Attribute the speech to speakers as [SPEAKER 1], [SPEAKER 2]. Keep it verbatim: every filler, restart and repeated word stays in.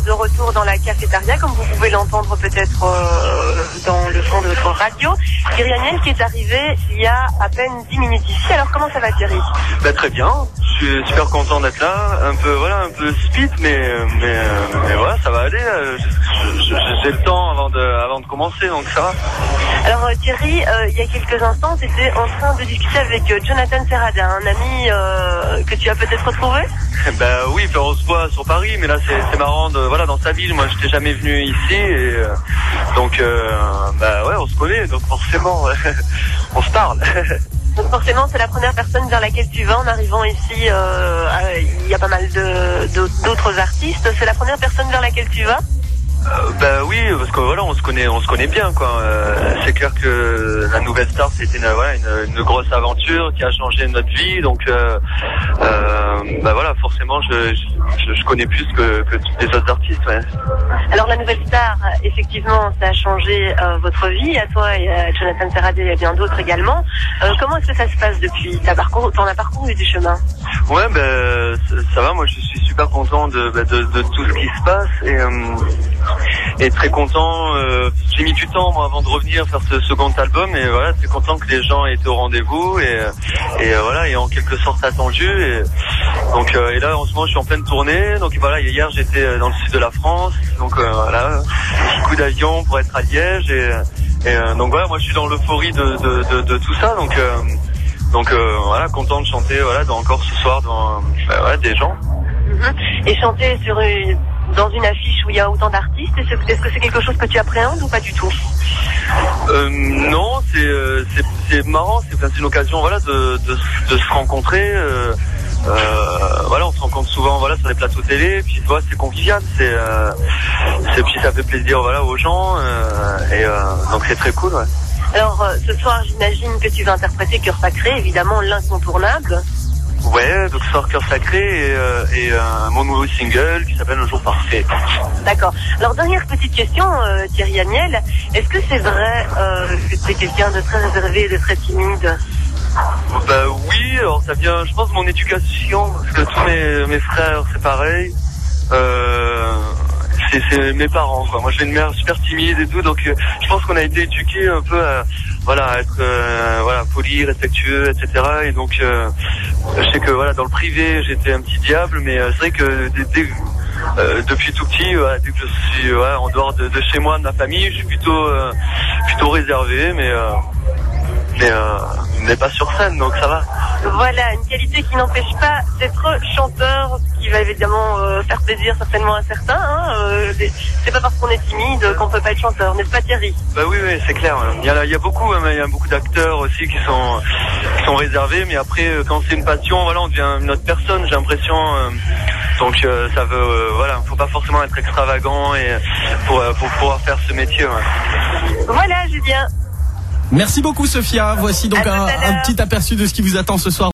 [SPEAKER 1] de retour dans la cafétéria, comme vous pouvez l'entendre peut-être euh, dans le son de votre radio. Thierry Aniel qui est arrivé il y a à peine dix minutes ici. Alors comment ça va, Thierry?
[SPEAKER 2] Bah, très bien, je suis super content d'être là, un peu voilà, un peu speed, mais mais, mais voilà, ça va aller. J'ai le temps avant de avant de commencer, donc ça va.
[SPEAKER 1] Alors euh, Thierry, euh, il y a quelques instants, tu étais en train de discuter avec euh, Jonathan Serradin, un ami euh, que tu as peut-être retrouvé.
[SPEAKER 2] Bah oui, on se voit sur Paris, mais là c'est marrant de voilà dans sa ville. Moi, je n'étais jamais venu ici, et euh, donc euh, bah ouais, on se connaît, donc forcément on se parle.
[SPEAKER 1] Donc forcément, c'est la première personne vers laquelle tu vas en arrivant ici. Euh, il y a pas mal de d'autres artistes. C'est la première personne vers laquelle tu vas?
[SPEAKER 2] Euh, bah oui, parce que voilà, on se connaît, on se connaît bien, quoi. Euh, c'est clair que la Nouvelle Star, c'était une, voilà, une, une grosse aventure qui a changé notre vie, donc euh, euh, bah voilà, forcément, je, je, je connais plus que, que tous les autres artistes. Ouais.
[SPEAKER 1] Alors la Nouvelle Star, effectivement, ça a changé euh, votre vie, à toi et à Jonathan Serradin et à bien d'autres également. Euh, comment est-ce que ça se passe depuis? T'as parcouru, t'en as parcouru du chemin?
[SPEAKER 2] Ouais, ben bah, ça va. Moi, je suis super content de, bah, de, de tout ce qui se passe, et euh, et très content. Euh, j'ai mis du temps moi avant de revenir faire ce second album, et voilà, très content que les gens aient été au rendez-vous, et et euh, voilà, et en quelque sorte attendu. Et donc euh, et là en ce moment je suis en pleine tournée. Donc voilà, hier j'étais dans le sud de la France, donc euh, voilà, petit coup d'avion pour être à Liège, et et euh, donc voilà, moi je suis dans l'euphorie de, de de de tout ça, donc euh, donc euh, voilà, content de chanter voilà dans, encore ce soir devant bah, voilà, des gens.
[SPEAKER 1] Et chanter sur une, dans une affiche où il y a autant d'artistes, est-ce est-ce que c'est quelque chose que tu appréhendes ou pas du tout?
[SPEAKER 2] euh, Non, c'est euh, c'est marrant, c'est une occasion voilà de, de, de se rencontrer. Euh, euh, voilà, on se rencontre souvent voilà sur les plateaux télé, puis tu vois, c'est convivial, c'est euh, puis ça fait plaisir voilà aux gens, euh, et euh, donc c'est très cool. Ouais.
[SPEAKER 1] Alors euh, ce soir, j'imagine que tu vas interpréter Cœur Sacré, évidemment l'incontournable.
[SPEAKER 2] Ouais, donc ce soir Cœur Sacré, et, euh, et euh, mon nouveau single qui s'appelle Un Jour Parfait.
[SPEAKER 1] D'accord. Alors dernière petite question, euh, Thierry Aniel, est-ce que c'est vrai euh, que tu es quelqu'un de très réservé et de très timide?
[SPEAKER 2] Bah oui, alors ça vient, je pense, de mon éducation, parce que tous mes, mes frères, c'est pareil. Euh, c'est mes parents, quoi. Moi, j'ai une mère super timide et tout, donc euh, je pense qu'on a été éduqués un peu à, voilà, à être euh, voilà, poli, respectueux, et cetera. Et donc, euh, je sais que voilà, dans le privé, j'étais un petit diable, mais euh, c'est vrai que dès, dès, euh, depuis tout petit, voilà, dès que je suis voilà, en dehors de, de chez moi, de ma famille, je suis plutôt euh, plutôt réservé, mais euh, mais euh, mais pas sur scène, donc ça va.
[SPEAKER 1] Voilà, une qualité qui n'empêche pas d'être chanteur, ce qui va évidemment euh, faire plaisir certainement à certains. Hein, euh, c'est pas parce qu'on est timide qu'on peut pas être chanteur, n'est-ce pas Thierry?
[SPEAKER 2] Bah oui, oui, c'est clair. Il y a, il y a beaucoup, il y a beaucoup d'acteurs aussi qui sont qui sont réservés, mais après quand c'est une passion, voilà, on devient une autre personne. J'ai l'impression. Euh, donc euh, ça veut, euh, voilà, faut pas forcément être extravagant et pour euh, pour pouvoir faire ce métier. Ouais.
[SPEAKER 1] Voilà, Julien.
[SPEAKER 3] Merci beaucoup Sophia, voici donc un, un petit aperçu de ce qui vous attend ce soir.